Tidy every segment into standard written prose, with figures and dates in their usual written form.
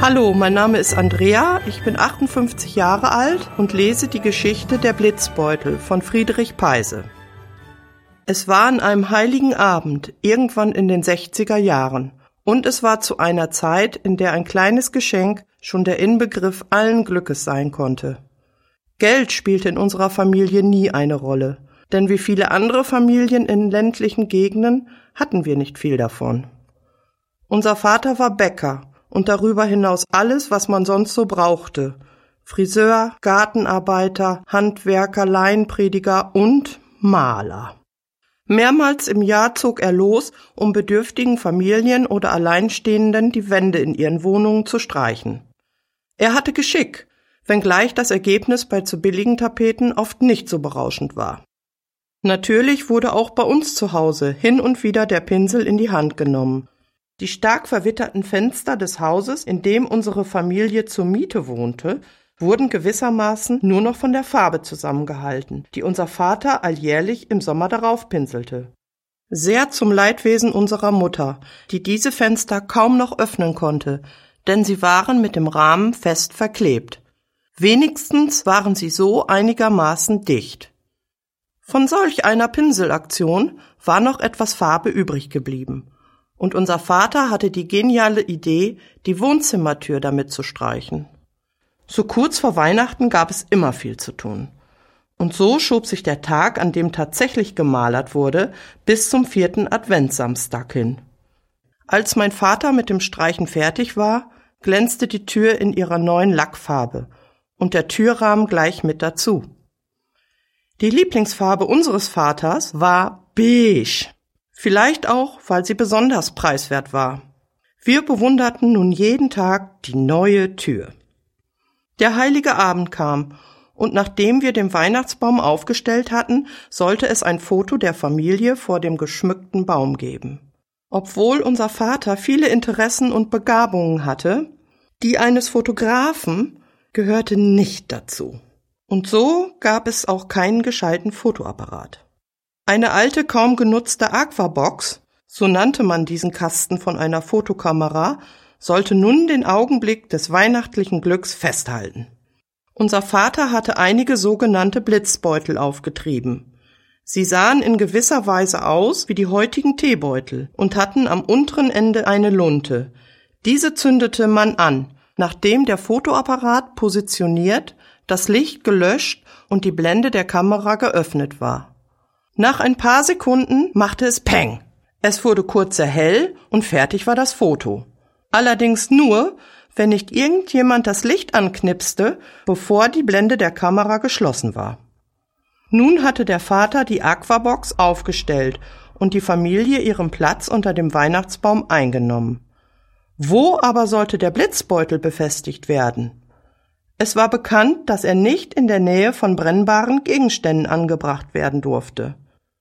Hallo, mein Name ist Andrea, ich bin 58 Jahre alt und lese die Geschichte Der Blitzbeutel von Friedrich Peise. Es war an einem heiligen Abend, irgendwann in den 60er Jahren, und es war zu einer Zeit, in der ein kleines Geschenk schon der Inbegriff allen Glückes sein konnte. Geld spielte in unserer Familie nie eine Rolle, denn wie viele andere Familien in ländlichen Gegenden hatten wir nicht viel davon. Unser Vater war Bäcker und darüber hinaus alles, was man sonst so brauchte: Friseur, Gartenarbeiter, Handwerker, Laienprediger und Maler. Mehrmals im Jahr zog er los, um bedürftigen Familien oder Alleinstehenden die Wände in ihren Wohnungen zu streichen. Er hatte Geschick, wenngleich das Ergebnis bei zu billigen Tapeten oft nicht so berauschend war. Natürlich wurde auch bei uns zu Hause hin und wieder der Pinsel in die Hand genommen. Die stark verwitterten Fenster des Hauses, in dem unsere Familie zur Miete wohnte, wurden gewissermaßen nur noch von der Farbe zusammengehalten, die unser Vater alljährlich im Sommer darauf pinselte. Sehr zum Leidwesen unserer Mutter, die diese Fenster kaum noch öffnen konnte, denn sie waren mit dem Rahmen fest verklebt. Wenigstens waren sie so einigermaßen dicht. Von solch einer Pinselaktion war noch etwas Farbe übrig geblieben, und unser Vater hatte die geniale Idee, die Wohnzimmertür damit zu streichen. So kurz vor Weihnachten gab es immer viel zu tun. Und so schob sich der Tag, an dem tatsächlich gemalert wurde, bis zum 4. Adventssamstag hin. Als mein Vater mit dem Streichen fertig war, glänzte die Tür in ihrer neuen Lackfarbe und der Türrahmen gleich mit dazu. Die Lieblingsfarbe unseres Vaters war beige, vielleicht auch, weil sie besonders preiswert war. Wir bewunderten nun jeden Tag die neue Tür. Der heilige Abend kam, und nachdem wir den Weihnachtsbaum aufgestellt hatten, sollte es ein Foto der Familie vor dem geschmückten Baum geben. Obwohl unser Vater viele Interessen und Begabungen hatte, die eines Fotografen gehörte nicht dazu. Und so gab es auch keinen gescheiten Fotoapparat. Eine alte, kaum genutzte Aquabox, so nannte man diesen Kasten von einer Fotokamera, sollte nun den Augenblick des weihnachtlichen Glücks festhalten. Unser Vater hatte einige sogenannte Blitzbeutel aufgetrieben. Sie sahen in gewisser Weise aus wie die heutigen Teebeutel und hatten am unteren Ende eine Lunte. Diese zündete man an, nachdem der Fotoapparat positioniert, das Licht gelöscht und die Blende der Kamera geöffnet war. Nach ein paar Sekunden machte es Peng. Es wurde kurz sehr hell und fertig war das Foto. Allerdings nur, wenn nicht irgendjemand das Licht anknipste, bevor die Blende der Kamera geschlossen war. Nun hatte der Vater die Aquabox aufgestellt und die Familie ihren Platz unter dem Weihnachtsbaum eingenommen. Wo aber sollte der Blitzbeutel befestigt werden? Es war bekannt, dass er nicht in der Nähe von brennbaren Gegenständen angebracht werden durfte.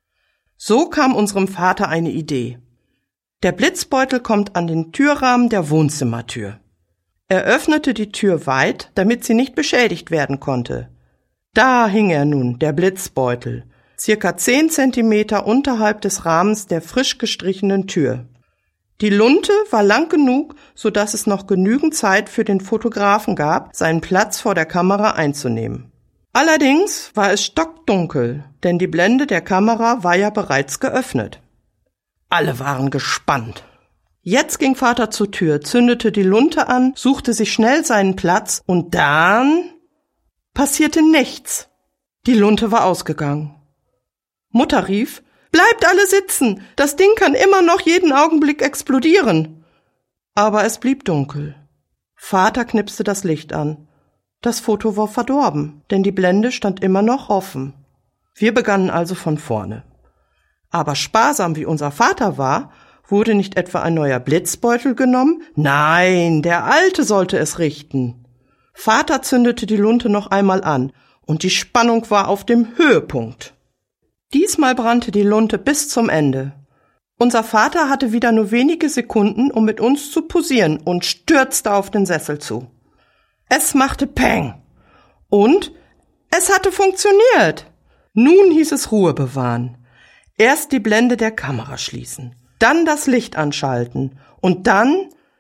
So kam unserem Vater eine Idee. Der Blitzbeutel kommt an den Türrahmen der Wohnzimmertür. Er öffnete die Tür weit, damit sie nicht beschädigt werden konnte. Da hing er nun, der Blitzbeutel, circa 10 Zentimeter unterhalb des Rahmens der frisch gestrichenen Tür. Die Lunte war lang genug, so dass es noch genügend Zeit für den Fotografen gab, seinen Platz vor der Kamera einzunehmen. Allerdings war es stockdunkel, denn die Blende der Kamera war ja bereits geöffnet. Alle waren gespannt. Jetzt ging Vater zur Tür, zündete die Lunte an, suchte sich schnell seinen Platz und dann passierte nichts. Die Lunte war ausgegangen. Mutter rief: »Bleibt alle sitzen! Das Ding kann immer noch jeden Augenblick explodieren!« Aber es blieb dunkel. Vater knipste das Licht an. Das Foto war verdorben, denn die Blende stand immer noch offen. Wir begannen also von vorne. Aber sparsam wie unser Vater war, wurde nicht etwa ein neuer Blitzbeutel genommen? Nein, der alte sollte es richten. Vater zündete die Lunte noch einmal an, und die Spannung war auf dem Höhepunkt. Diesmal brannte die Lunte bis zum Ende. Unser Vater hatte wieder nur wenige Sekunden, um mit uns zu posieren, und stürzte auf den Sessel zu. Es machte Peng. Und es hatte funktioniert. Nun hieß es Ruhe bewahren. Erst die Blende der Kamera schließen, dann das Licht anschalten und dann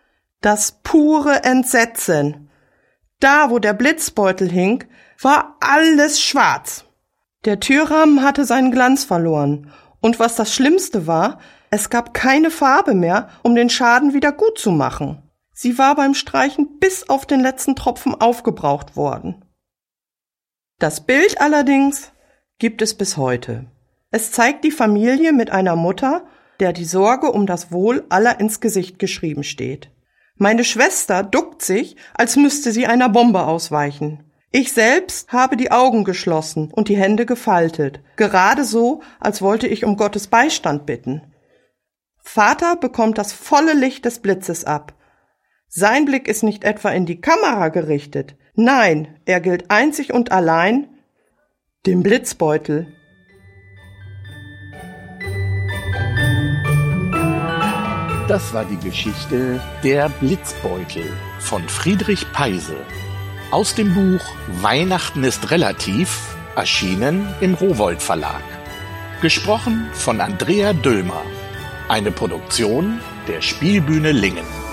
Das pure Entsetzen. Da, wo der Blitzbeutel hing, war alles schwarz. Der Türrahmen hatte seinen Glanz verloren. Und was das Schlimmste war, es gab keine Farbe mehr, um den Schaden wieder gut zu machen. Sie war beim Streichen bis auf den letzten Tropfen aufgebraucht worden. Das Bild allerdings gibt es bis heute. Es zeigt die Familie mit einer Mutter, der die Sorge um das Wohl aller ins Gesicht geschrieben steht. Meine Schwester duckt sich, als müsste sie einer Bombe ausweichen. Ich selbst habe die Augen geschlossen und die Hände gefaltet, gerade so, als wollte ich um Gottes Beistand bitten. Vater bekommt das volle Licht des Blitzes ab. Sein Blick ist nicht etwa in die Kamera gerichtet, nein, er gilt einzig und allein dem Blitzbeutel. Das war die Geschichte Der Blitzbeutel von Friedrich Peise aus dem Buch Weihnachten ist relativ, erschienen im Rowohlt Verlag. Gesprochen von Andrea Dülmer, eine Produktion der Spielbühne Lingen.